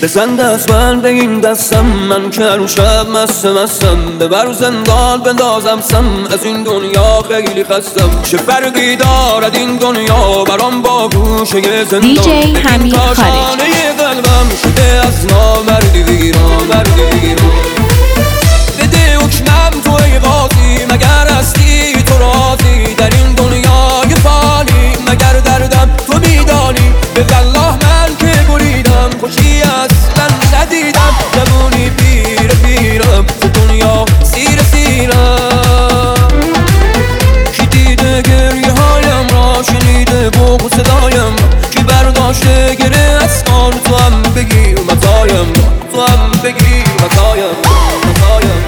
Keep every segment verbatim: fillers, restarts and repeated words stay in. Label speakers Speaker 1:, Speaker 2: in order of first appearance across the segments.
Speaker 1: بزن دست من بگین دستم، من که رو شب مست مستم. ببر زندان بندازم سم، از این دنیا خیلی خستم. چه فرقی دارد این دنیا برام با گوشه زندان.
Speaker 2: دیجی حمید خارج.
Speaker 1: کاشانه قلبم شده از نامردی ویران، مردی ویران. بده حکمم توی قاضی، مگر هستی تو راضی در این دنیای فانی؟ مگر دردم تو میدانی؟ به والله من که بریدم خوشی اصلا ندیدم. جوونی پیر پیرم تو دنیا سیر سیرم. کی دیده گریه هایم را، شنیده بوق و صدایم، کی برداشته گره از کار؟ تو هم بگیر متایم، تو هم بگیر متایم، متایم.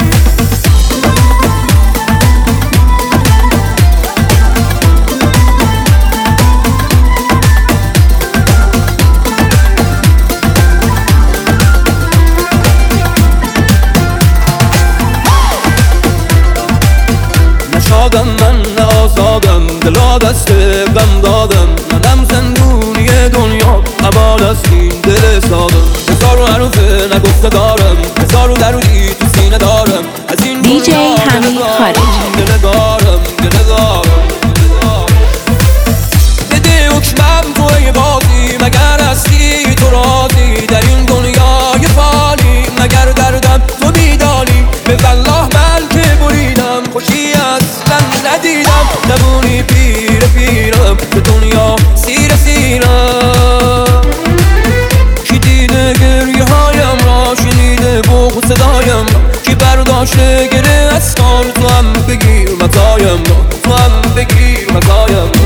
Speaker 1: نشادم من نه آزادم، دلا دست غم دادم. منم زندونی دنیا، امان از این دل سادم. هزارو حرف نگفته دارم، هزارو درودی تو سینه دارم. از این
Speaker 2: دیجی حمید خارج.
Speaker 1: دل دارم، دل دارم. بده حکمم توی بازی، مگر هستی تو راضی در این دنیای فانی؟ مگر دردم تو میدانی؟ به والله من که بریدم خوشی اصلا ندیدم. جوونی پیر پیرم به دنیا سیر سیرم. کی دیده گریه هایم را، شنیده بوق و صدایم، کی برداشته گره از کار؟ تو هم بگیر متایم، تو هم بگیر متایم.